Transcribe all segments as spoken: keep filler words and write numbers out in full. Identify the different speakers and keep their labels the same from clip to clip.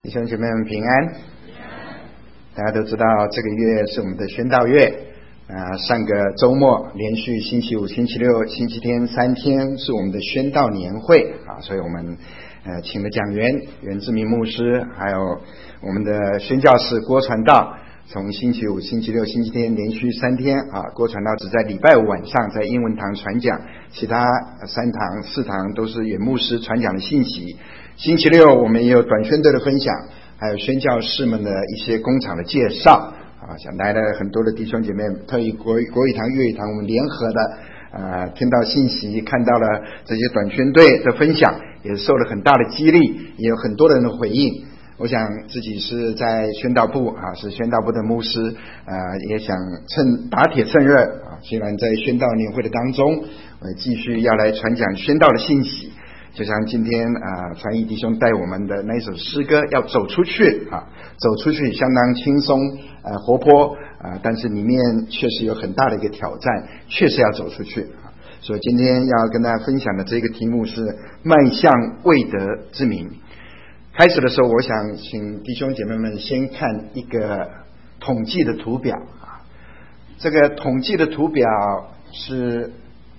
Speaker 1: 弟兄姐妹们平安。大家都知道这个月是我们的宣道月啊，上个周末连续星期五、星期六、星期天三天是我们的宣道年会啊，所以我们呃请了讲员袁志明牧师，还有我们的宣教士郭传道，从星期五、星期六、星期天连续三天啊，郭传道只在礼拜五晚上在英文堂传讲，其他三堂四堂都是袁牧师传讲的信息。星期六我们也有短宣队的分享，还有宣教士们的一些工厂的介绍啊，想来了很多的弟兄姐妹，特意国国语堂、粤语堂我们联合的呃，听到信息，看到了这些短宣队的分享，也受了很大的激励，也有很多人的回应。我想自己是在宣道部啊，是宣道部的牧师啊、呃，也想趁打铁趁热啊，虽然在宣道年会的当中，我继续要来传讲宣道的信息。就像今天啊，传义弟兄带我们的那一首诗歌，要走出去啊，走出去相当轻松呃活泼啊，但是里面确实有很大的一个挑战，确实要走出去啊。所以今天要跟大家分享的这个题目是迈向未得之名。开始的时候，我想请弟兄姐妹们先看一个统计的图表啊，这个统计的图表是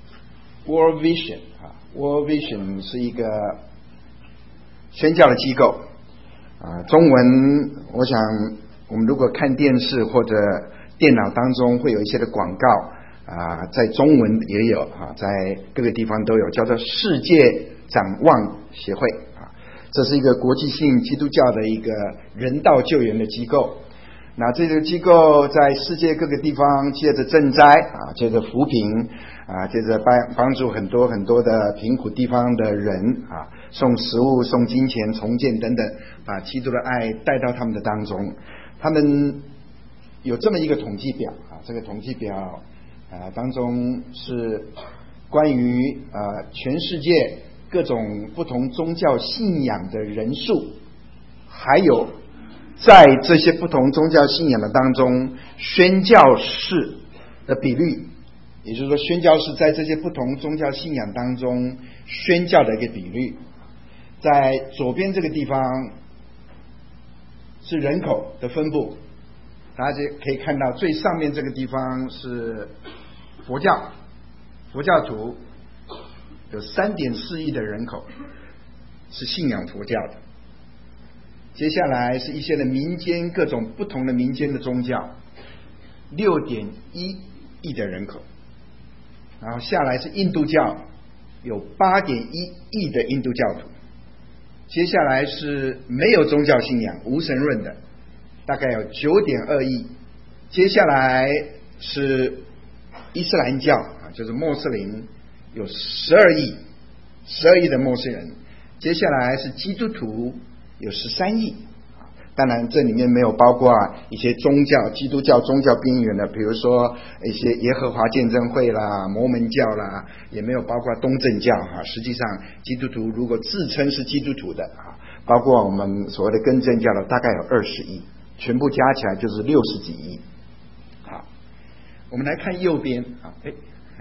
Speaker 1: World Vision 啊 ，World Vision 是一个宣教的机构啊。中文，我想我们如果看电视或者电脑当中会有一些的广告啊，在中文也有啊，在各个地方都有，叫做世界展望协会。这是一个国际性基督教的一个人道救援的机构，那这个机构在世界各个地方借着赈灾啊，借着扶贫啊，借着帮帮助很多很多的贫苦地方的人啊，送食物、送金钱、重建等等，把基督的爱带到他们的当中。他们有这么一个统计表啊，这个统计表啊当中是关于呃全世界各种不同宗教信仰的人数，还有在这些不同宗教信仰的当中宣教士的比率，也就是说宣教士在这些不同宗教信仰当中宣教的一个比率。在左边这个地方是人口的分布，大家可以看到最上面这个地方是佛教，佛教徒有 三点四亿的人口是信仰佛教的。接下来是一些的民间，各种不同的民间的宗教 六点一亿的人口，然后下来是印度教，有 八点一亿的印度教徒。接下来是没有宗教信仰无神论的，大概有 九点二亿。接下来是伊斯兰教啊，就是穆斯林，有十二亿，十二亿的穆斯林。接下来是基督徒，有十三亿。当然，这里面没有包括一些宗教、基督教宗教边缘的，比如说一些耶和华见证会啦、摩门教啦，也没有包括东正教哈。实际上，基督徒如果自称是基督徒的啊，包括我们所谓的更正教的，大概有二十亿，全部加起来就是六十几亿。好，我们来看右边啊，哎。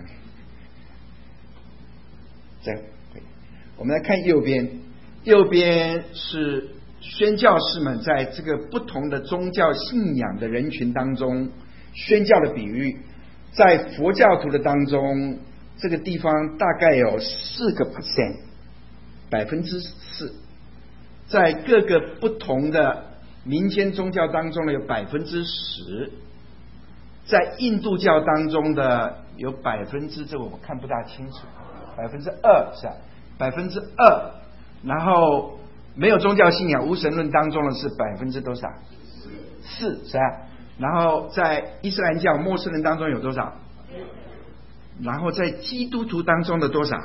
Speaker 1: 这样，我们来看右边，右边是宣教士们在这个不同的宗教信仰的人群当中宣教的比率。在佛教徒的当中，这个地方大概有四个 percent， 百分之四。在各个不同的民间宗教当中呢，有百分之十。在印度教当中的有百分之，这个我看不大清楚。百分之二是吧？百分之二，然后没有宗教信仰无神论当中的是百分之多少？四是吧？然后在伊斯兰教穆斯林当中有多少？然后在基督徒当中的多少？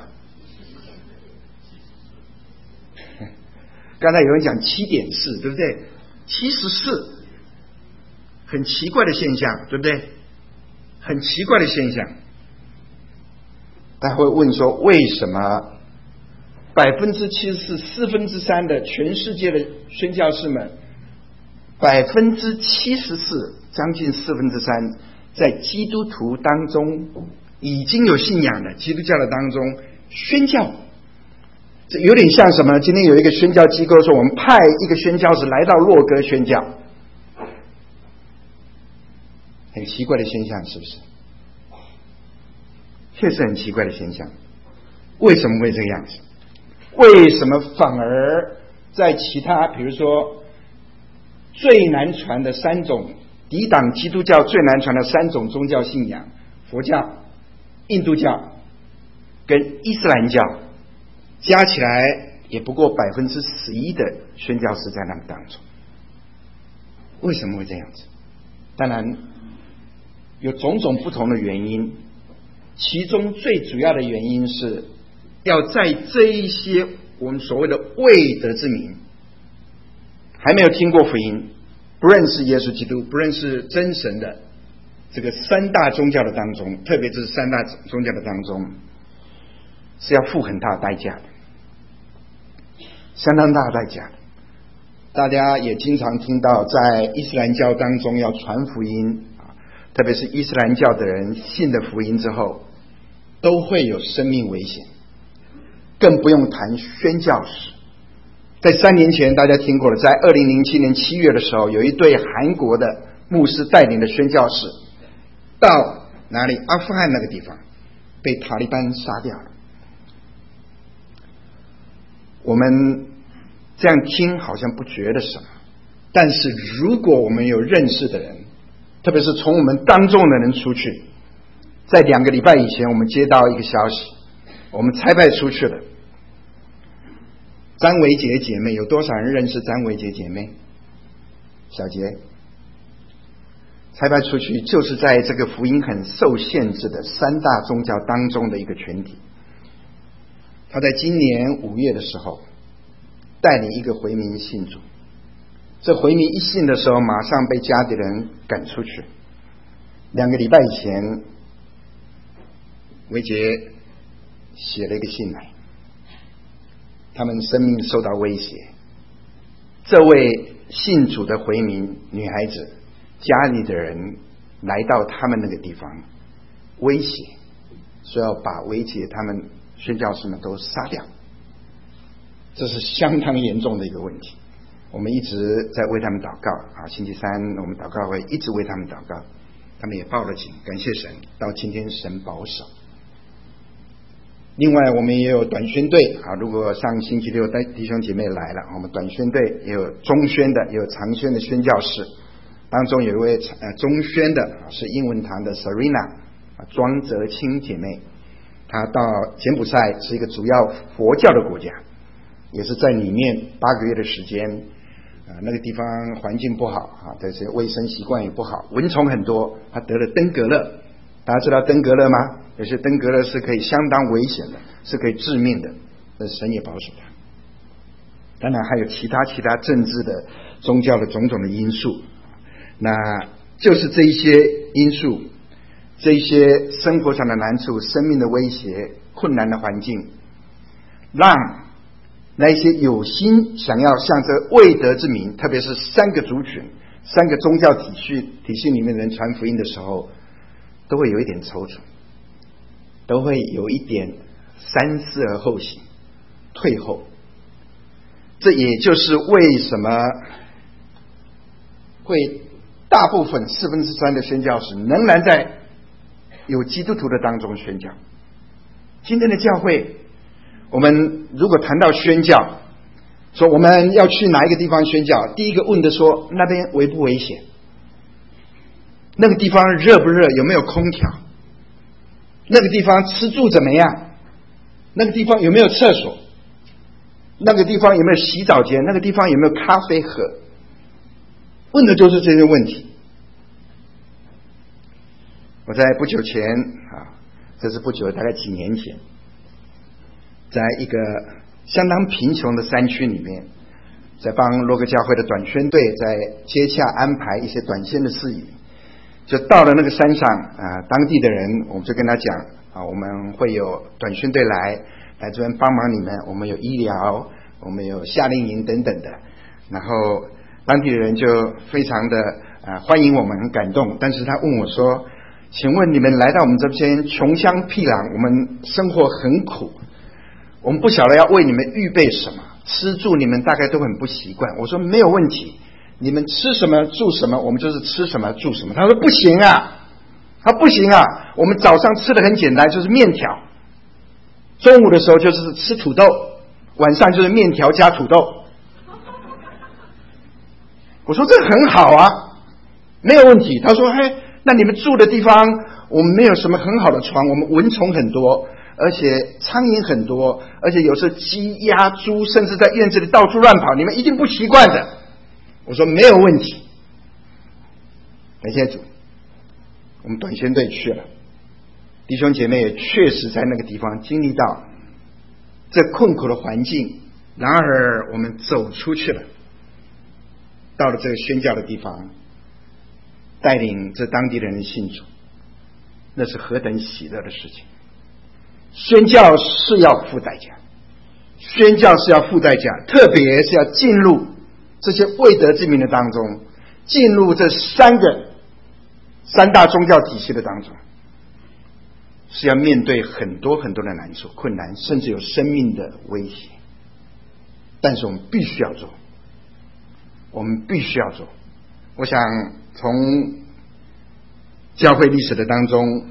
Speaker 1: 刚才有人讲七点四，对不对？七十四，很奇怪的现象，对不对？很奇怪的现象。他会问说，为什么百分之七十四，四分之三的全世界的宣教士们，百分之七十四，将近四分之三，在基督徒当中已经有信仰的基督教的当中宣教， 这有点像什么？今天有一个宣教机构说，我们派一个宣教士来到洛哥宣教，很奇怪的现象，是不是？确实很奇怪的现象。为什么会这个样子？为什么反而在其他，比如说最难传的三种抵挡基督教最难传的三种宗教信仰，佛教、印度教跟伊斯兰教，加起来也不过百分之十一的宣教士在他们当中。为什么会这样子？当然有种种不同的原因，其中最主要的原因是要在这一些我们所谓的未得之民，还没有听过福音，不认识耶稣基督，不认识真神的这个三大宗教的当中，特别是三大宗教的当中，是要付很大的代价的，相当大的代价的。大家也经常听到，在伊斯兰教当中要传福音，特别是伊斯兰教的人信了福音之后，都会有生命危险，更不用谈宣教士。在三年前大家听过了，在二零零七年七月的时候，有一对韩国的牧师带领的宣教士到哪里？阿富汗那个地方被塔利班杀掉了。我们这样听好像不觉得什么，但是如果我们有认识的人，特别是从我们当中的人出去，在两个礼拜以前我们接到一个消息，我们差派出去了张维杰姐妹。有多少人认识张维杰姐妹？小杰差派出去就是在这个福音很受限制的三大宗教当中的一个群体。他在今年五月的时候带领一个回民信主，这回民一信的时候马上被家里人赶出去。两个礼拜以前维杰写了一个信来，他们生命受到威胁。这位信主的回民女孩子家里的人来到他们那个地方威胁，说要把维杰他们宣教士们都杀掉。这是相当严重的一个问题，我们一直在为他们祷告啊！星期三我们祷告会一直为他们祷告，他们也报了警，感谢神，到今天神保守。另外我们也有短宣队啊，如果上星期六带弟兄姐妹来了，我们短宣队也有中宣的，也有长宣的宣教士，当中有一位呃中宣的是英文堂的 Serena 啊庄泽清姐妹，她到柬埔寨是一个主要佛教的国家，也是在里面八个月的时间，啊，那个地方环境不好啊，这些卫生习惯也不好，蚊虫很多，他得了登革热。大家知道登革热吗？有些登革热是可以相当危险的，是可以致命的，但神也保守他。当然还有其他其他政治的、宗教的种种的因素，那就是这一些因素，这一些生活上的难处、生命的威胁、困难的环境，让那一些有心想要向这未得之民，特别是三个族群、三个宗教体系体系里面的人传福音的时候，都会有一点踌躇，都会有一点三思而后行，退后。这也就是为什么会大部分四分之三的宣教士仍然在有基督徒的当中宣教。今天的教会，我们如果谈到宣教，说我们要去哪一个地方宣教，第一个问的说那边危不危险，那个地方热不热，有没有空调，那个地方吃住怎么样，那个地方有没有厕所，那个地方有没有洗澡间，那个地方有没有咖啡喝，问的就是这些问题。我在不久前啊，这是不久，大概几年前，在一个相当贫穷的山区里面，在帮洛克教会的短宣队在接洽安排一些短宣的事宜，就到了那个山上啊，当地的人我们就跟他讲啊，我们会有短宣队来来这边帮忙你们，我们有医疗，我们有夏令营等等的。然后当地的人就非常的啊欢迎我们，很感动。但是他问我说，请问你们来到我们这边穷乡僻壤，我们生活很苦， 我们不晓得要为你们预备什么，吃住你们大概都很不习惯。我说没有问题，你们吃什么住什么，我们就是吃什么住什么。他说不行啊，他不行啊，我们早上吃的很简单，就是面条，中午的时候就是吃土豆，晚上就是面条加土豆。我说这很好啊，没有问题。他说嘿，那你们住的地方我们没有什么很好的床，我们蚊虫很多，而且苍蝇很多，而且有时候鸡鸭猪甚至在院子里到处乱跑，你们一定不习惯的。我说没有问题。感谢主，我们短宣队去了，弟兄姐妹也确实在那个地方经历到这困苦的环境，然而我们走出去了，到了这个宣教的地方，带领这当地的人信主，那是何等喜乐的事情。宣教是要付代价，宣教是要付代价，特别是要进入这些未得之民的当中，进入这三个三大宗教体系的当中，是要面对很多很多的难处困难，甚至有生命的威胁。但是我们必须要做，我们必须要做。我想从教会历史的当中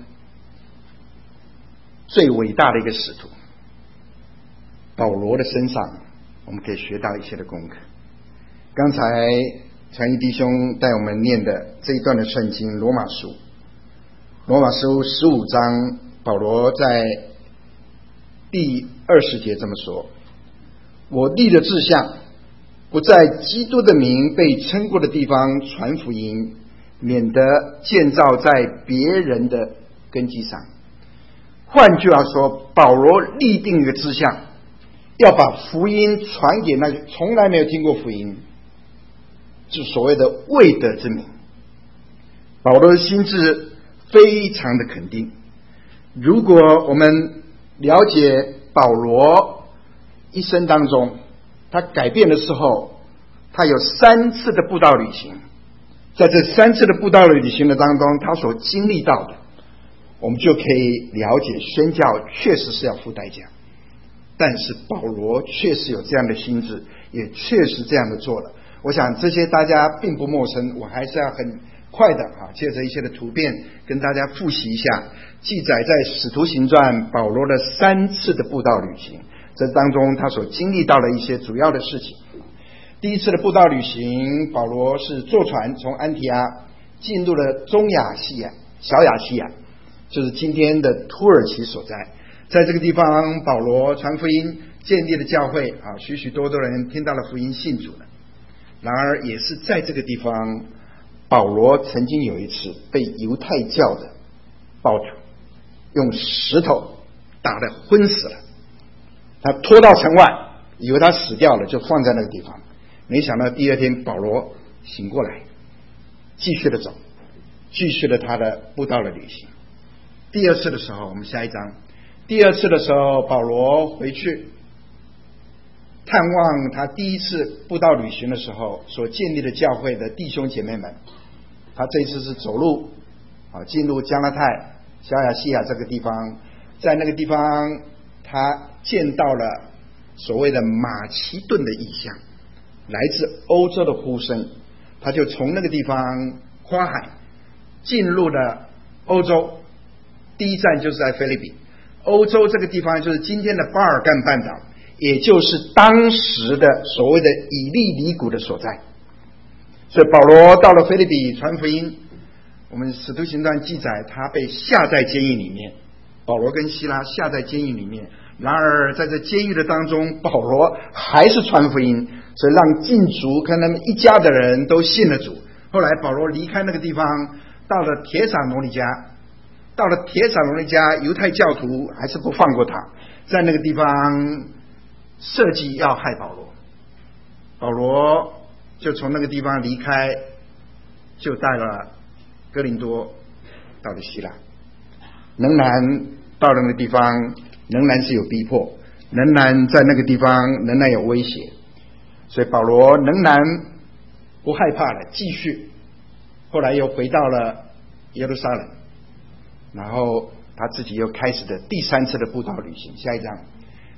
Speaker 1: 最伟大的一个使徒保罗的身上，我们可以学到一些的功课。刚才传义弟兄带我们念的这一段的圣经，罗马书罗马书十五章，保罗在第二十节这么说：我立了志向，不在基督的名被称过的地方传福音，免得建造在别人的根基上。换句话说，保罗立定一个志向，要把福音传给那些从来没有听过福音，是所谓的未得之民。保罗的心智非常的肯定。如果我们了解保罗一生当中他改变的时候，他有三次的布道旅行，在这三次的布道旅行的当中，他所经历到的，我们就可以了解宣教确实是要付代价。但是保罗确实有这样的心智，也确实这样的做了。我想这些大家并不陌生，我还是要很快的啊，借着一些的图片跟大家复习一下，记载在使徒行传保罗的三次的布道旅行，这当中他所经历到的一些主要的事情。第一次的布道旅行，保罗是坐船从安提阿进入了中亚细亚小亚细亚，就是今天的土耳其所在。在这个地方，保罗传福音，建立了教会啊，许许多多人听到了福音信主了。然而也是在这个地方，保罗曾经有一次被犹太教的暴徒用石头打得昏死了，他拖到城外，以为他死掉了，就放在那个地方。没想到第二天保罗醒过来，继续的走，继续了他的布道的旅行。第二次的时候，我们下一章，第二次的时候，保罗回去探望他第一次布道旅行的时候所建立的教会的弟兄姐妹们。他这一次是走路啊，进入加拉太小亚细亚这个地方，在那个地方他见到了所谓的马其顿的异象，来自欧洲的呼声，他就从那个地方跨海进入了欧洲。第一站就是在菲律宾，欧洲这个地方就是今天的巴尔干半岛，也就是当时的所谓的以利里谷的所在。所以保罗到了菲律宾传福音，我们使徒行传记载他被下在监狱里面，保罗跟希拉下在监狱里面。然而在这监狱的当中，保罗还是传福音，所以让禁足跟他们一家的人都信了主。后来保罗离开那个地方，到了铁撒罗尼迦，到了铁撒罗尼迦，犹太教徒还是不放过他，在那个地方设计要害保罗。保罗就从那个地方离开，就带了哥林多到了希腊。仍然到了那个地方，仍然是有逼迫，仍然在那个地方仍然有威胁，所以保罗仍然不害怕了，继续。后来又回到了耶路撒冷，然后他自己又开始的第三次的布道旅行。下一章，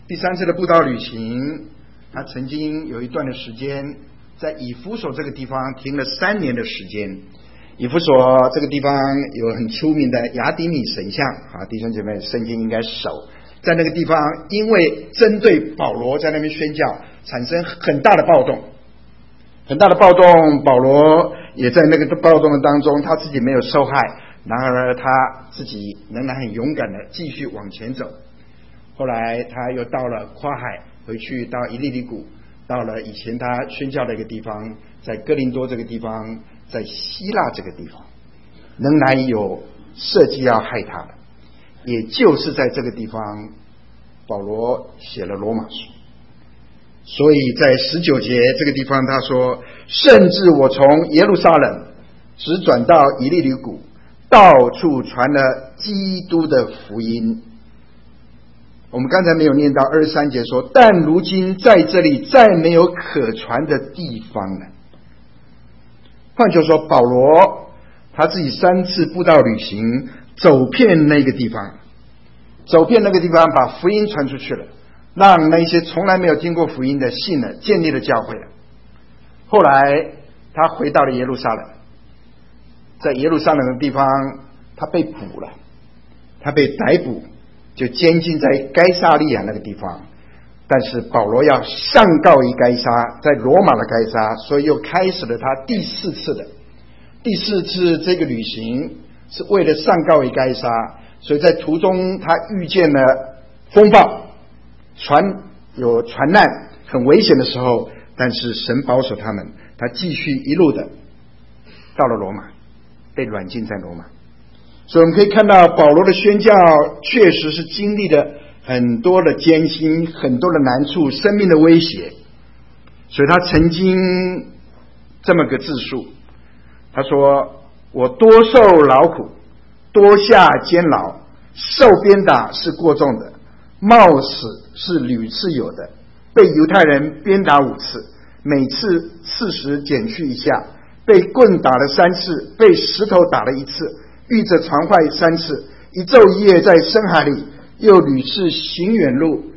Speaker 1: 第三次的布道旅行，他曾经有一段的时间在以弗所这个地方停了三年的时间。以弗所这个地方有很出名的雅典米神像啊，弟兄姐妹圣经应该熟。在那个地方因为针对保罗在那边宣教产生很大的暴动，很大的暴动，保罗也在那个暴动的当中，他自己没有受害，然而他自己仍然很勇敢的继续往前走。后来他又到了跨海，回去到以利里谷，到了以前他宣教的一个地方，在哥林多这个地方，在希腊这个地方，仍然有设计要害他的。也就是在这个地方，保罗写了罗马书。所以在十九节这个地方他说，甚至我从耶路撒冷直转到以利里谷，到处传了基督的福音。我们刚才没有念到二十三节说，但如今在这里再没有可传的地方了。换句话说，保罗他自己三次布道旅行，走遍那个地方，走遍那个地方，把福音传出去了，让那些从来没有听过福音的信了，建立了教会了。后来他回到了耶路撒冷，在耶路撒冷的地方他被捕了，他被逮捕，就监禁在该撒利亚那个地方。但是保罗要上告于该撒，在罗马的该撒，所以又开始了他第四次的第四次这个旅行，是为了上告于该撒。所以在途中他遇见了风暴，船有船难，很危险的时候，但是神保守他们，他继续一路的到了罗马，被软禁在罗马。所以我们可以看到保罗的宣教确实是经历了很多的艰辛，很多的难处，生命的威胁。所以他曾经这么个自述，他说，我多受劳苦，多下监牢，受鞭打是过重的，冒死是屡次有的，被犹太人鞭打五次，每次四十减去一下，被棍打了三次，被石头打了一次，遇着船坏三次，一昼一夜在深海里，又屡次行远路，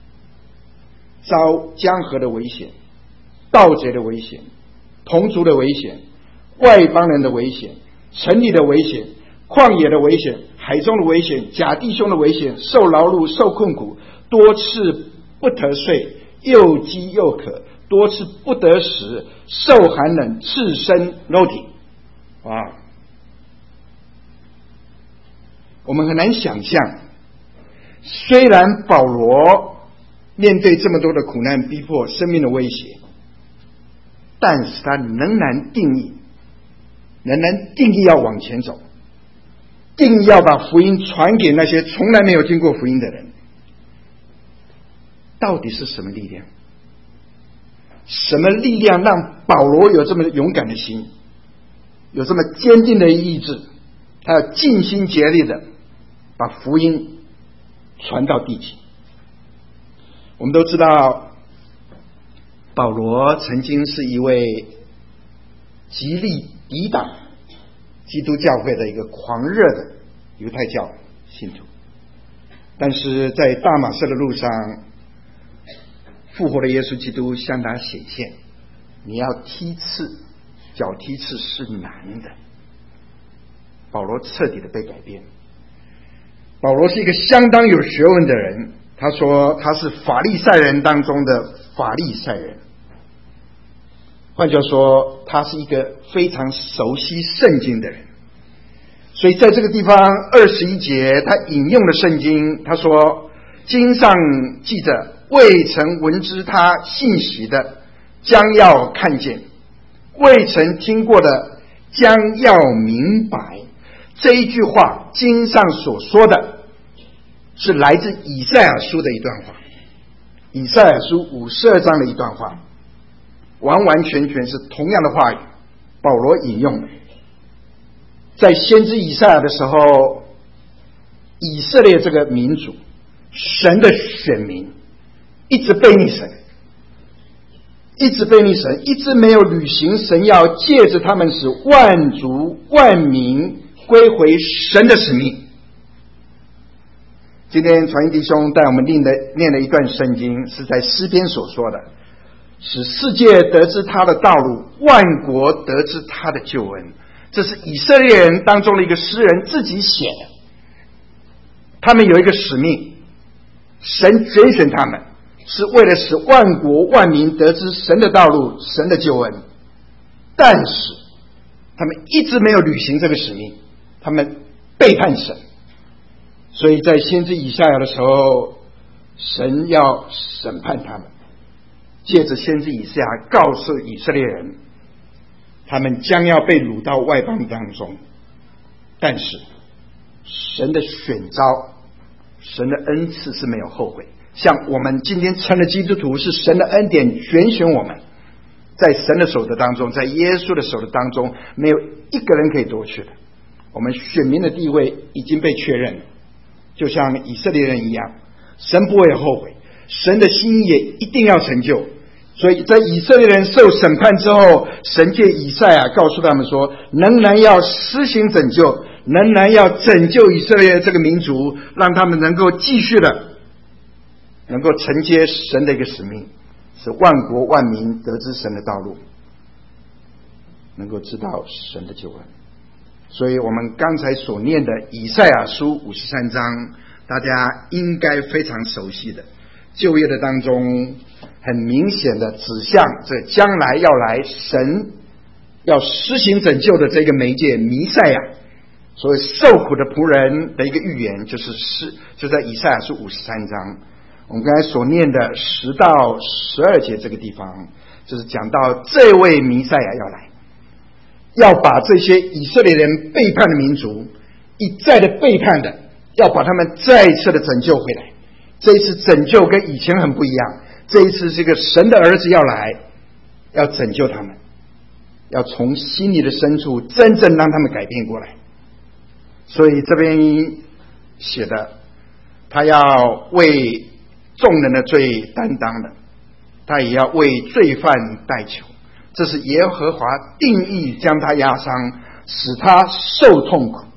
Speaker 1: 遭江河的危险，盗贼的危险，同族的危险，外邦人的危险，城里的危险，旷野的危险，海中的危险，假弟兄的危险，受劳碌，受困苦，多次不得睡，又饥又渴，多次不得食，受寒冷，赤身肉体。哇！我们很难想象，虽然保罗面对这么多的苦难逼迫，生命的威胁，但是他仍然定义仍然定义要往前走，定义要把福音传给那些从来没有听过福音的人。到底是什么力量？什么力量让保罗有这么勇敢的心，有这么坚定的意志，他要尽心竭力的把福音传到地极。我们都知道保罗曾经是一位极力抵挡基督教会的一个狂热的犹太教信徒，但是在大马色的路上，复活的耶稣基督向他显现，你要踢刺，脚踢刺是难的。保罗彻底的被改变。保罗是一个相当有学问的人，他说他是法利赛人当中的法利赛人，换句话说，他是一个非常熟悉圣经的人。所以在这个地方二十一节他引用了圣经，他说，经上记着，未曾闻知他信息的将要看见，未曾听过的将要明白。这一句话经上所说的是来自以赛亚书的一段话，以赛亚书五十二章的一段话，完完全全是同样的话语，保罗引用的。在先知以赛亚的时候，以色列这个民族，神的选民一直背逆神，一直背逆神，一直没有履行神要借着他们使万族万民归回神的使命。 今天传音弟兄带我们念的念了一段圣经，是在诗篇所说的，使世界得知他的道路，万国得知他的救恩。这是以色列人当中的一个诗人自己写的。他们有一个使命，神拣选他们是为了使万国万民得知神的道路，神的救恩。但是他们一直没有履行这个使命，他们背叛神。所以在先知以赛亚的时候，神要审判他们，借着先知以赛亚告诉以色列人，他们将要被掳到外邦当中。但是神的选召，神的恩赐是没有后悔。像我们今天成了基督徒，是神的恩典选选我们，在神的手的当中，在耶稣的手的当中，没有一个人可以夺去的。我们选民的地位已经被确认了，就像以色列人一样，神不会后悔，神的心意也一定要成就。所以在以色列人受审判之后，神借以赛亚告诉他们说，仍然要施行拯救，仍然要拯救以色列这个民族，让他们能够继续的能够承接神的一个使命，使万国万民得知神的道路，能够知道神的救恩。所以我们刚才所念的以赛亚书五十三章，大家应该非常熟悉的，旧约的当中很明显的指向这将来要来神要施行拯救的这个媒介弥赛亚，所谓受苦的仆人的一个预言，就是是就在以赛亚书五十三章，我们刚才所念的十到十二节这个地方，就是讲到这位弥赛亚要来，要把这些以色列人背叛的民族一再的背叛的，要把他们再一次的拯救回来。这一次拯救跟以前很不一样，这一次这个神的儿子要来，要拯救他们，要从心里的深处真正让他们改变过来。所以这边写的，他要为众人的罪担当的，他也要为罪犯代求。这是耶和华定义将他压伤，使他受痛苦。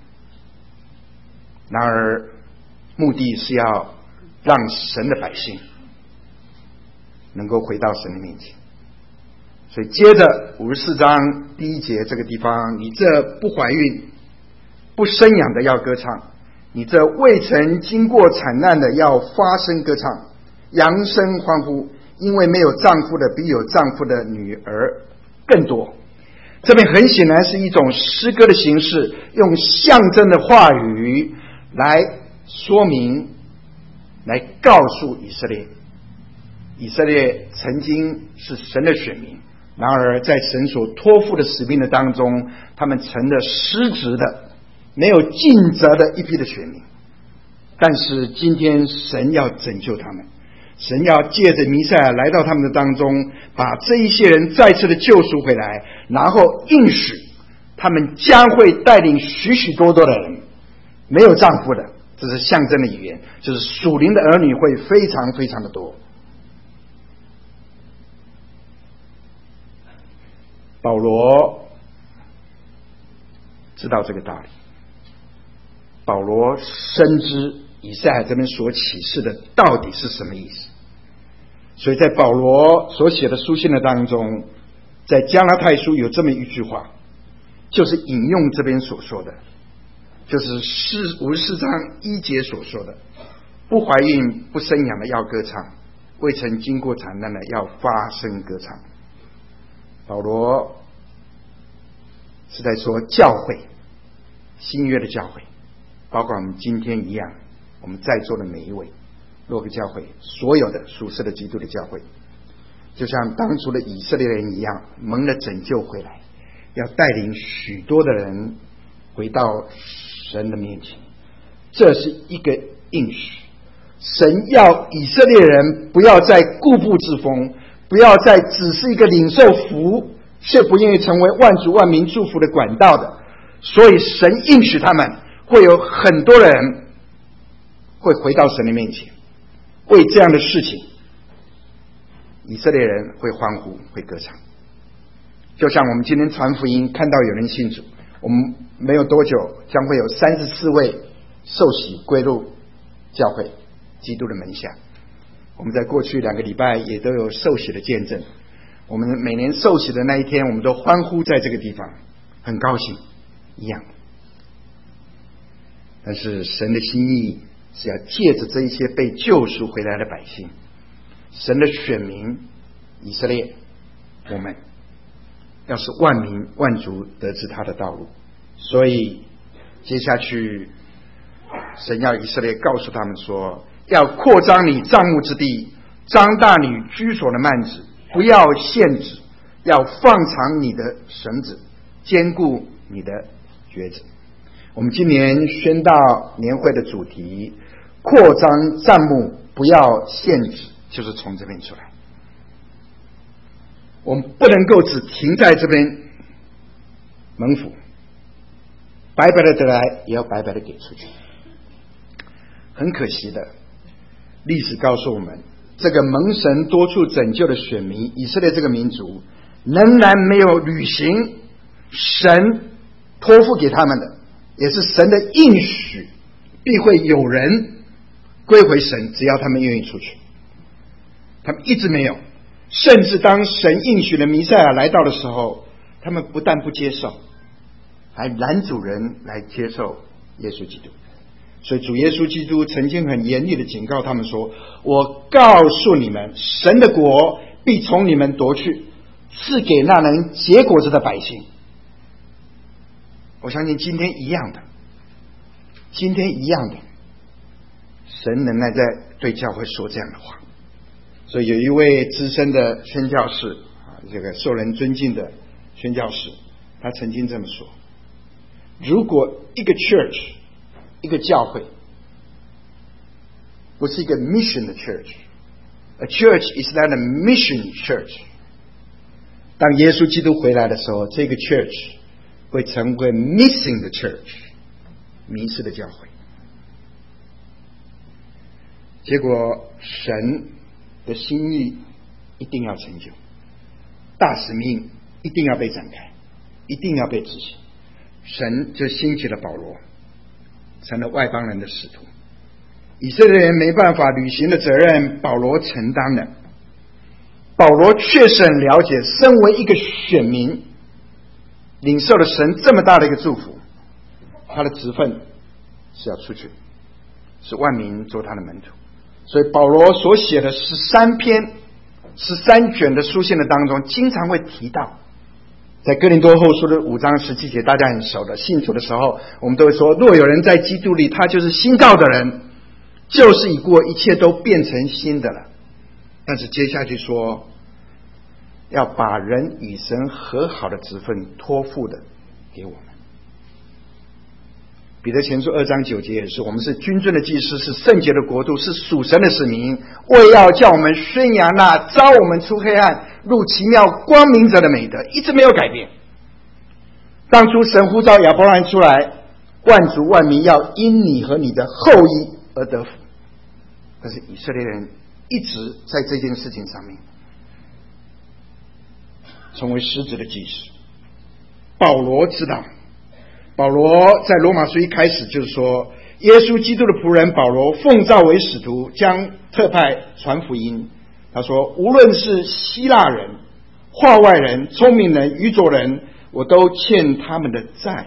Speaker 1: 然而目的是要让神的百姓能够回到神的面前。所以接着五十四章第一节这个地方，你这不怀孕不生养的要歌唱，你这未曾经过惨难的要发声歌唱，扬声欢呼，因为没有丈夫的比有丈夫的女儿更多。这边很显然是一种诗歌的形式，用象征的话语来说明，来告诉以色列，以色列曾经是神的选民，然而在神所托付的使命的当中，他们成了失职的没有尽责的一批的选民。但是今天神要拯救他们，神要借着弥赛亚来到他们的当中，把这一些人再次的救赎回来，然后应许他们将会带领许许多多的人，没有丈夫的，这是象征的语言，就是属灵的儿女会非常非常的多。保罗知道这个道理，保罗深知以赛亚这边所启示的到底是什么意思，所以在保罗所写的书信的当中，在加拉太书有这么一句话，就是引用这边所说的，就是五十四章一节所说的，不怀孕不生养的要歌唱，未曾经过惨难的要发声歌唱。保罗是在说教会，新约的教会，包括我们今天一样，我们在座的每一位洛克教会，所有的属世的基督的教会，就像当初的以色列人一样，蒙了拯救回来，要带领许多的人回到神的面前。这是一个应许，神要以色列人不要再固步自封，不要再只是一个领受福却不愿意成为万族万民祝福的管道的。所以神应许他们会有很多人会回到神的面前，为这样的事情以色列人会欢呼会歌唱。就像我们今天传福音看到有人信主，我们没有多久将会有三十四位受洗归入教会，基督的门下。我们在过去两个礼拜也都有受洗的见证，我们每年受洗的那一天，我们都欢呼在这个地方，很高兴一样。但是神的心意是要借着这一些被救赎回来的百姓，神的选民以色列，我们要是万民万族得知他的道路。所以接下去神要以色列告诉他们说，要扩张你帐幕之地，张大你居所的幔子，不要限制，要放长你的绳子，坚固你的橛子。我们今年宣道年会的主题，扩张帐幕，不要限制，就是从这边出来。我们不能够只停在这边蒙福，白白的得来，也要白白的给出去。很可惜的，历史告诉我们，这个蒙神多处拯救的选民以色列这个民族，仍然没有履行神托付给他们的，也是神的应许，必会有人归回神，只要他们愿意出去。他们一直没有，甚至当神应许的弥赛亚来到的时候，他们不但不接受，还拦阻人来接受耶稣基督。所以主耶稣基督曾经很严厉的警告他们说，我告诉你们，神的国必从你们夺去，赐给那能结果子的百姓。我相信今天一样的，今天一样的，神仍然在对教会说这样的话。所以有一位资深的宣教士，这个受人尊敬的宣教士，他曾经这么说，如果一个 church 一个教会不是一个 mission 的 church，a church is not a mission church， 当耶稣基督回来的时候，这个 church 会成为 missing 的 church， 迷失的教会。结果神的心意一定要成就，大使命一定要被展开，一定要被执行。神就兴起了保罗，成了外邦人的使徒。以色列人没办法履行的责任，保罗承担了。保罗确实很了解，身为一个选民，领受了神这么大的一个祝福，他的职分是要出去，是万民做他的门徒。所以保罗所写的十三篇、十三卷的书信的当中，经常会提到，在哥林多后书的五章十七节，大家很熟的，信主的时候，我们都会说，若有人在基督里，他就是新造的人，旧事已过，一切都变成新的了。但是接下去说，要把人与神和好的职分托付的给我们。彼得前书二章九节也是，我们是君尊的祭司，是圣洁的国度，是属神的子民，为要叫我们宣扬那召我们出黑暗入奇妙光明者的美德，一直没有改变。当初神呼召亚伯兰出来，万族万民要因你和你的后裔而得福。但是以色列人一直在这件事情上面成为失职的祭司。保罗知道，保罗在罗马书一开始就是说，耶稣基督的仆人保罗奉召为使徒，将特派传福音。他说，无论是希腊人、化外人、聪明人、愚拙人，我都欠他们的债。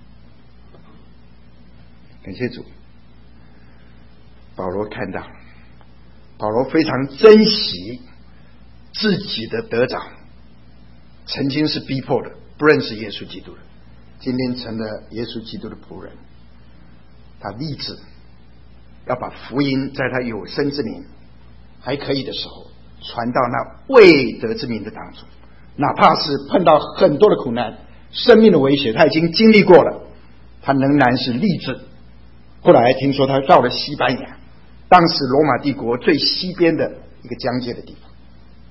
Speaker 1: 感谢主，保罗看到，保罗非常珍惜自己的得着，曾经是逼迫的，不认识耶稣基督的，今天成了耶稣基督的仆人。他立志要把福音在他有生之年还可以的时候传到那未得之民的当中，哪怕是碰到很多的苦难、生命的威胁，他已经经历过了，他仍然是立志。后来听说他到了西班牙，当时罗马帝国最西边的一个疆界的地方。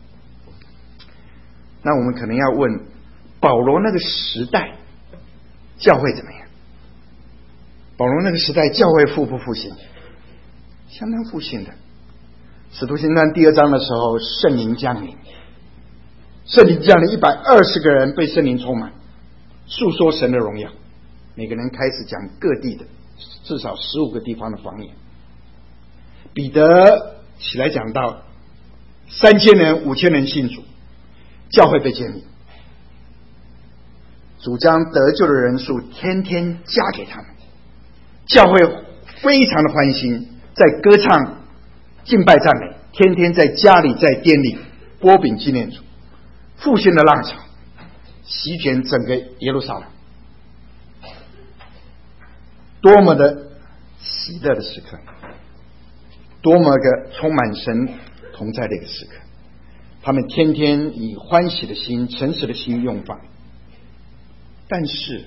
Speaker 1: 那我们可能要问，保罗那个时代教会怎么样？保罗那个时代教会复不复兴？相当复兴的。使徒行传第二章的时候，圣灵降临，圣灵降临，一百二十个人被圣灵充满，述说神的荣耀，每个人开始讲各地的至少十五个地方的方言。 彼得起来讲道，三千人五千人信主，教会被建立，主将得救的人数天天加给他们，教会非常的欢心，在歌唱敬拜赞美，天天在家里在店里拨饼纪念主，复兴的浪潮席卷整个耶路撒冷，多么的喜乐的时刻，多么个充满神同在的一个时刻。他们天天以欢喜的心诚实的心用饭，但是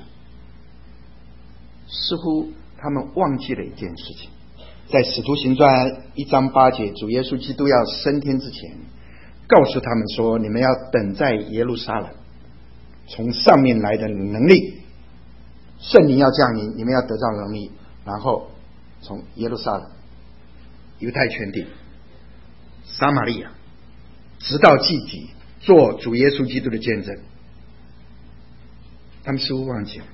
Speaker 1: 似乎他们忘记了一件事情，在使徒行传一章八节，主耶稣基督要升天之前告诉他们说，你们要等在耶路撒冷从上面来的能力，圣灵要降临，你们要得到能力，然后从耶路撒冷犹太全地撒玛利亚直到地极做主耶稣基督的见证。他们似乎忘记了，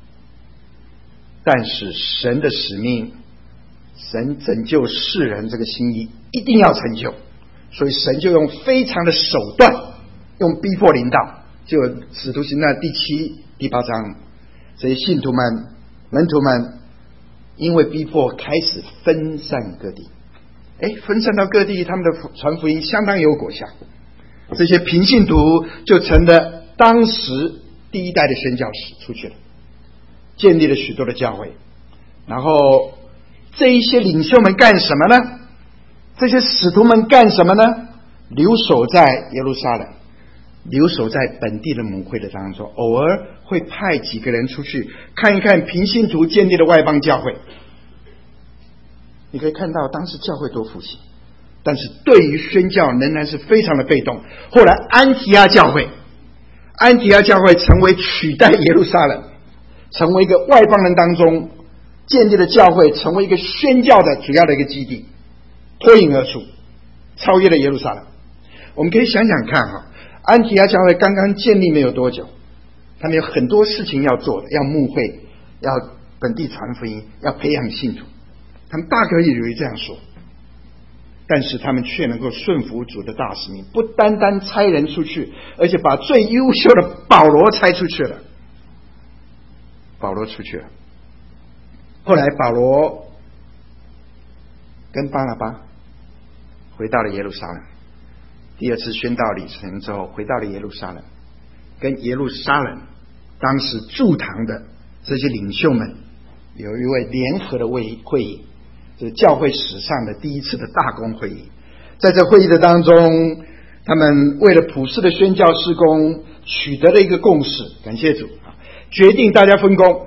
Speaker 1: 但是神的使命，神拯救世人这个心意一定要成就，所以神就用非常的手段，用逼迫领导，就使徒行传第七第八章，这些信徒们门徒们因为逼迫开始分散各地，哎，分散到各地，他们的传福音相当有果效，这些平信徒就成了当时第一代的宣教士出去了，建立了许多的教会。然后这一些领袖们干什么呢？这些使徒们干什么呢？留守在耶路撒冷，留守在本地的母会的当中，偶尔会派几个人出去看一看平信徒建立的外邦教会。你可以看到当时教会多复兴，但是对于宣教仍然是非常的被动。后来安提阿教会安提阿教会成为取代耶路撒冷，成为一个外邦人当中建立的教会，成为一个宣教的主要的一个基地，脱颖而出，超越了耶路撒冷。我们可以想想看哈，安提阿教会刚刚建立没有多久，他们有很多事情要做的，要牧会，要本地传福音，要培养信徒，他们大可以以为这样说，但是他们却能够顺服主的大使命，不单单差人出去，而且把最优秀的保罗差出去了。保罗出去了，后来保罗跟巴拿巴回到了耶路撒冷，第二次宣道旅程之后回到了耶路撒冷，跟耶路撒冷当时驻堂的这些领袖们有一位联合的会议，这是教会史上的第一次的大公会议。在这会议的当中，他们为了普世的宣教事工取得了一个共识，感谢主，决定大家分工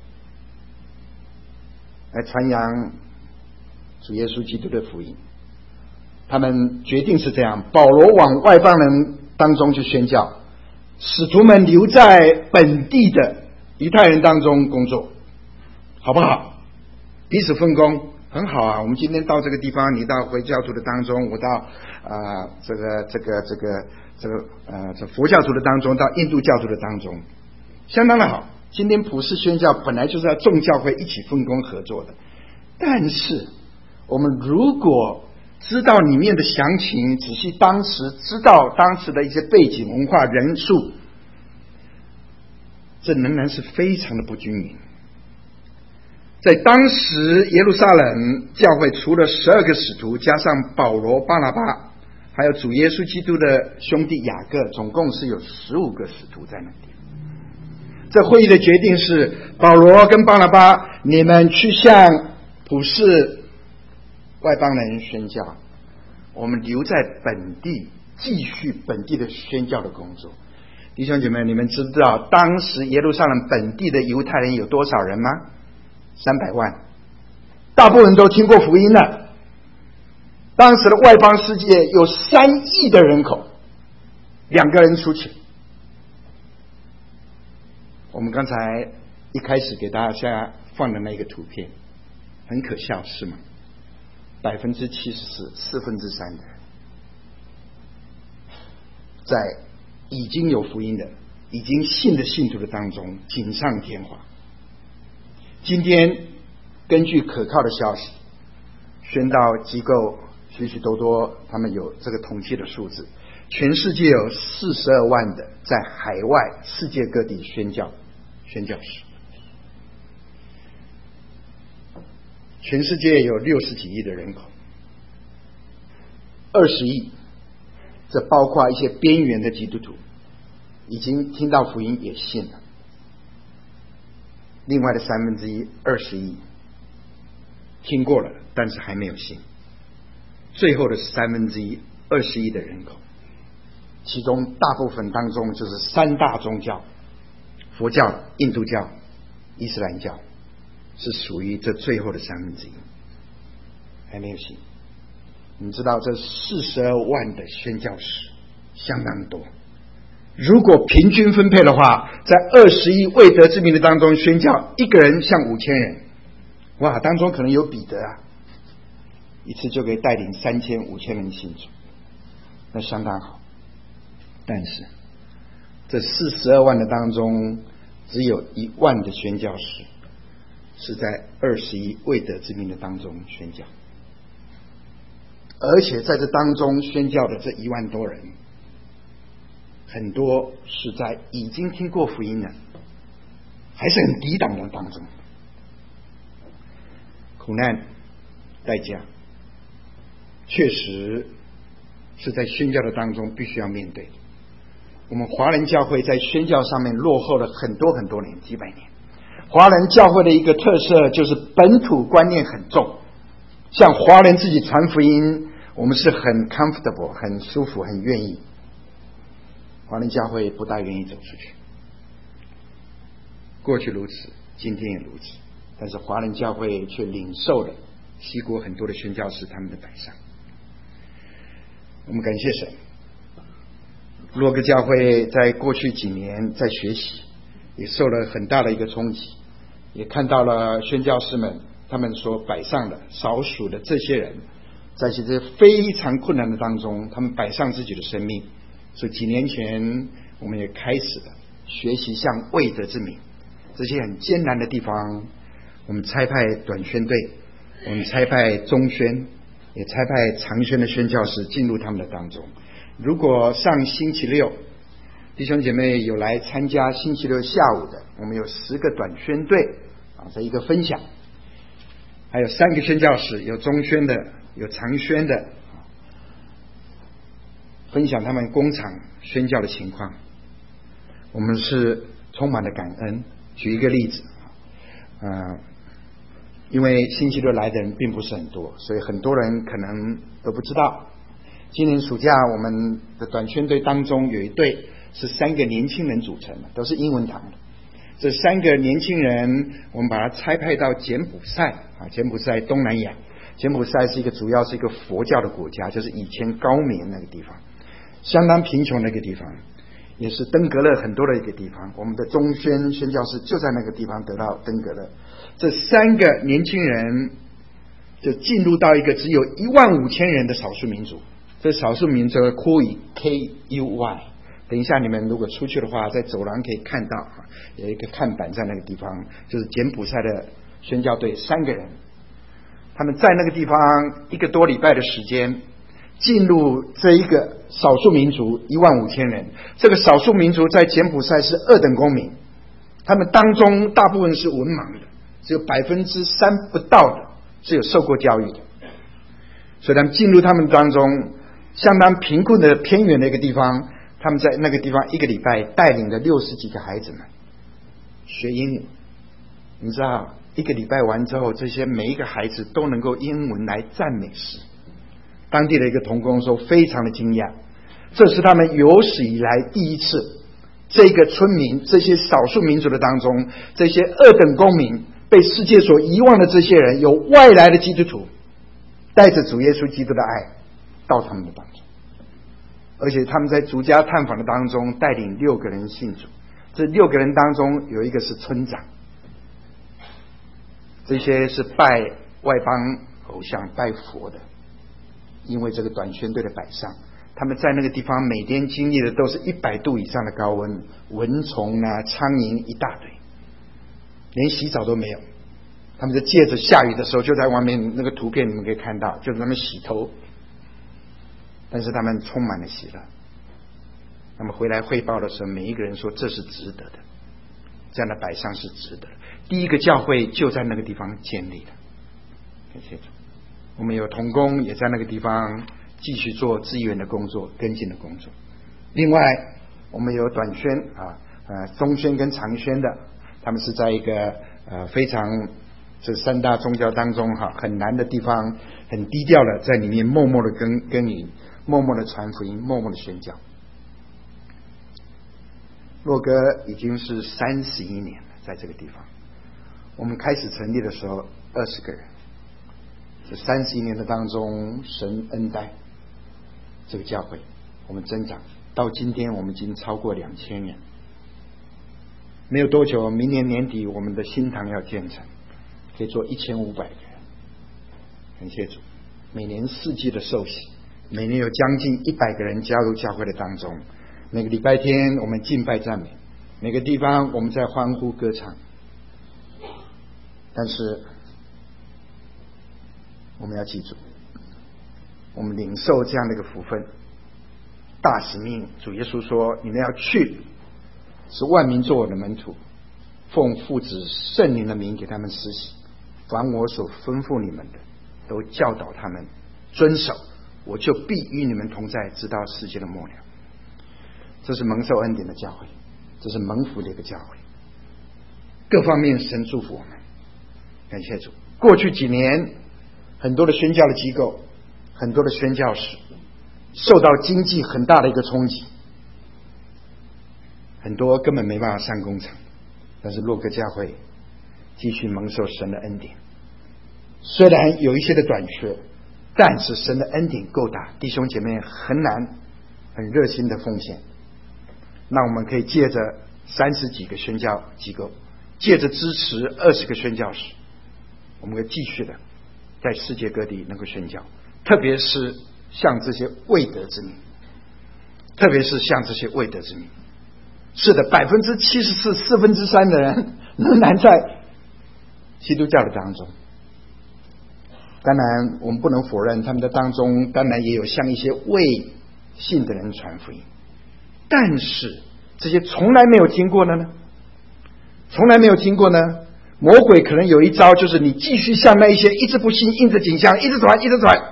Speaker 1: 来传扬主耶稣基督的福音。他们决定是这样，保罗往外邦人当中去宣教，使徒们留在本地的犹太人当中工作，好不好？彼此分工很好啊。我们今天到这个地方，你到回教徒的当中，我到啊、呃、这个这个这个这个呃这佛教徒的当中，到印度教徒的当中，相当的好。今天普世宣教本来就是要众教会一起分工合作的，但是我们如果知道里面的详情，仔细当时知道当时的一些背景文化人数，这仍然是非常的不均匀。在当时耶路撒冷教会除了十二个使徒加上保罗、巴拿巴还有主耶稣基督的兄弟雅各，总共是有十五个使徒在那里。这会议的决定是，保罗跟巴拿巴，你们去向普世外邦人宣教，我们留在本地继续本地的宣教的工作。弟兄姐妹，你们知道当时耶路撒冷本地的犹太人有多少人吗？三百万，大部分人都听过福音了。当时的外邦世界有三亿的人口，两个人出去。我们刚才一开始给大家放的那个图片很可笑，是吗？百分之七十四，四分之三的人在已经有福音的、已经信的信徒的当中锦上添花。今天根据可靠的消息， 宣道机构许许多多，他们有这个统计的数字，全世界有四十二万的在海外世界各地宣教宣教士，全世界有六十几亿的人口，二十亿，这包括一些边缘的基督徒，已经听到福音也信了。另外的三分之一，二十亿，听过了，但是还没有信。最后的三分之一，二十亿的人口，其中大部分当中就是三大宗教：佛教、印度教、伊斯兰教，是属于这最后的三分之一，还没有信。你知道这四十二万的宣教士相当多，如果平均分配的话，在二十亿未得之民的当中宣教，一个人像五千人，哇，当中可能有彼得啊，一次就可以带领三千五千人信主，那相当好。但是这四十二万的当中，只有一万的宣教士是在二十亿未得之民的当中宣教，而且在这当中宣教的这一万多人，很多是在已经听过福音的，还是很抵挡的当中，苦难代价确实是在宣教的当中必须要面对的。我们华人教会在宣教上面落后了很多很多年，几百年。华人教会的一个特色就是本土观念很重，像华人自己传福音，我们是很 comfortable 很舒服很愿意，华人教会不大愿意走出去。过去如此，今天也如此，但是华人教会却领受了西国很多的宣教士他们的摆上。我们感谢神，洛克教会在过去几年在学习，也受了很大的一个冲击，也看到了宣教士们他们所摆上的少数的这些人，在这些非常困难的当中，他们摆上自己的生命。所以几年前我们也开始了学习像未得之民这些很艰难的地方，我们差派短宣队，我们差派中宣，也差派长宣的宣教士进入他们的当中。如果上星期六弟兄姐妹有来参加星期六下午的，我们有十个短宣队啊，这一个分享，还有三个宣教士，有中宣的，有长宣的，分享他们工厂宣教的情况，我们是充满了感恩。举一个例子，呃，因为星期六来的人并不是很多，所以很多人可能都不知道，今年暑假我们的短宣队当中有一队是三个年轻人组成的，都是英文堂的。这三个年轻人我们把它差派到柬埔寨啊，柬埔寨东南亚，柬埔寨是一个主要是一个佛教的国家，就是以前高棉那个地方，相当贫穷的一个地方，也是登革热很多的一个地方。我们的中宣宣教士就在那个地方得到登革热。这三个年轻人就进入到一个只有一万五千人的少数民族，这少数民族呼以 K U Y， 等一下你们如果出去的话，在走廊可以看到有一个看板在那个地方，就是柬埔寨的宣教队三个人，他们在那个地方一个多礼拜的时间，进入这一个少数民族一万五千人。这个少数民族在柬埔寨是二等公民，他们当中大部分是文盲的，只有百分之三不到的是有受过教育的，所以他们进入他们当中相当贫困的偏远的一个地方，他们在那个地方一个礼拜带领了六十几个孩子们学英语。你知道一个礼拜完之后，这些每一个孩子都能够英文来赞美神。当地的一个同工说非常的惊讶，这是他们有史以来第一次，这个村民这些少数民族的当中，这些二等公民被世界所遗忘的这些人，有外来的基督徒带着主耶稣基督的爱到他们的当中，而且他们在逐家探访的当中带领六个人信主，这六个人当中有一个是村长，这些是拜外邦偶像拜佛的。因为这个短宣队的摆上，他们在那个地方每天经历的都是一百度以上的高温，蚊虫啊苍蝇一大堆，连洗澡都没有， 他们就借着下雨的时候，就在外面那个图片你们可以看到，就是他们洗头，但是他们充满了喜乐。那么回来汇报的时候，每一个人说这是值得的，这样的摆上是值得的。第一个教会就在那个地方建立了，感谢主。我们有同工也在那个地方继续做支援的工作、跟进的工作。另外，我们有短宣啊、呃中宣跟长宣的，他们是在一个呃非常这三大宗教当中哈、啊、很难的地方，很低调的在里面默默的耕耕耘，默默的传福音，默默的宣教。洛哥已经是三十一年了，在这个地方。我们开始成立的时候二十个人，这三十一年的当中，神恩待这个教会，我们增长到今天，我们已经超过两千人。没有多久，明年年底我们的新堂要建成，可以做一千五百个人。感谢主，每年四季的受洗，每年有将近一百个人加入教会的当中。每个礼拜天我们敬拜赞美，每个地方我们在欢呼歌唱。但是我们要记住，我们领受这样的一个福分，大使命，主耶稣说你们要去，使万民做我的门徒，奉父子圣灵的名给他们施洗，凡我所吩咐你们的都教导他们遵守，我就必与你们同在，直到世界的末了。这是蒙受恩典的教会，这是蒙福的一个教会，各方面神祝福我们，感谢主。过去几年很多的宣教的机构，很多的宣教士受到经济很大的一个冲击，很多根本没办法上工厂，但是洛哥教会继续蒙受神的恩典，虽然有一些的短缺，但是神的恩典够大，弟兄姐妹很难很热心的奉献。那我们可以借着三十几个宣教机构，借着支持二十个宣教士，我们会继续的在世界各地能够宣教，特别是像这些未得之民，特别是像这些未得之民。是的，百分之七十四四分之三的人仍然在基督教的当中。当然我们不能否认他们的当中当然也有向一些未信的人传福音，但是这些从来没有听过的呢从来没有听过呢魔鬼可能有一招，就是你继续向那一些一直不信印着景象一直传一直传，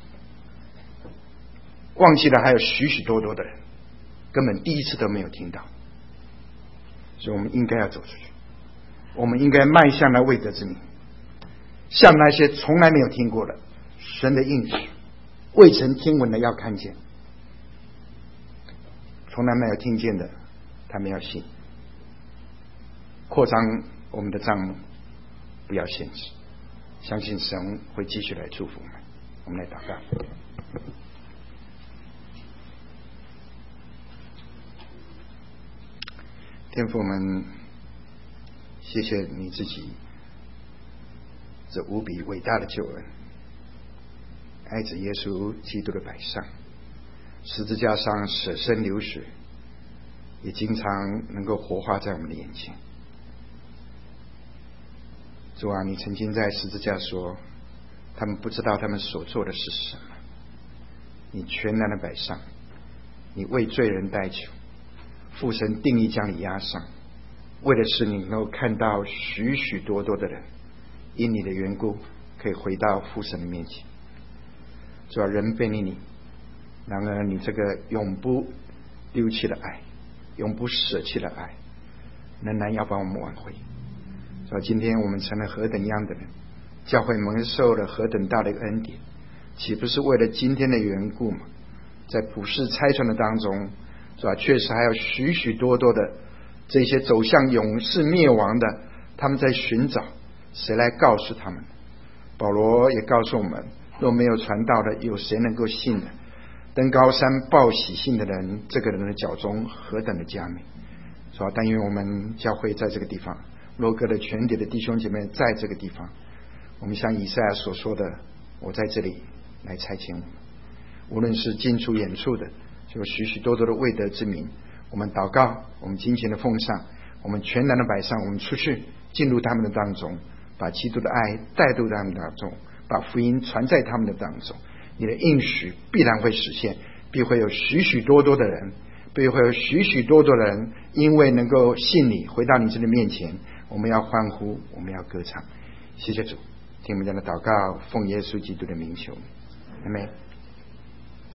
Speaker 1: 忘记了还有许许多多的人根本第一次都没有听到。所以我们应该要走出去，我们应该迈向那未得之民，向那些从来没有听过的神的应许，未曾听闻的要看见，从来没有听见的他们要信，扩张我们的帐幕，不要限制，相信神会继续来祝福我们。我们来祷告。天父们，谢谢你自己这无比伟大的救恩，爱子耶稣基督的摆上，十字架上舍身流血，也经常能够活化在我们的眼前。主啊，你曾经在十字架说他们不知道他们所做的是什么，你全然的摆上，你为罪人代求，父神定义将你压上，为的是你能够看到许许多多的人因你的缘故可以回到父神的面前。主啊，人背离你，然而你这个永不丢弃的爱，永不舍弃的爱，仍然要把我们挽回。主啊，今天我们成了何等样的人，教会蒙受了何等大的一个恩典，岂不是为了今天的缘故吗？在普世拆传的当中，是吧？确实还有许许多多的这些走向永世灭亡的，他们在寻找谁来告诉他们。保罗也告诉我们，若没有传道的，有谁能够信呢？登高山报喜信的人，这个人的脚中何等的佳美，是吧？但愿我们教会在这个地方，洛哥的全体的弟兄姐妹在这个地方，我们像以赛亚所说的，我在这里来差遣我们，无论是近处远处的，就许许多多的未得之民，我们祷告，我们金钱的奉上，我们全然的摆上，我们出去进入他们的当中， 把基督的爱带入他们当中，把福音传在他们的当中。你的应许必然会实现，必会有许许多多的人，必会有许许多多的人因为能够信你，回到你这里面前，我们要欢呼，我们要歌唱。谢谢主，听我们这样的祷告，奉耶稣基督的名求，阿们。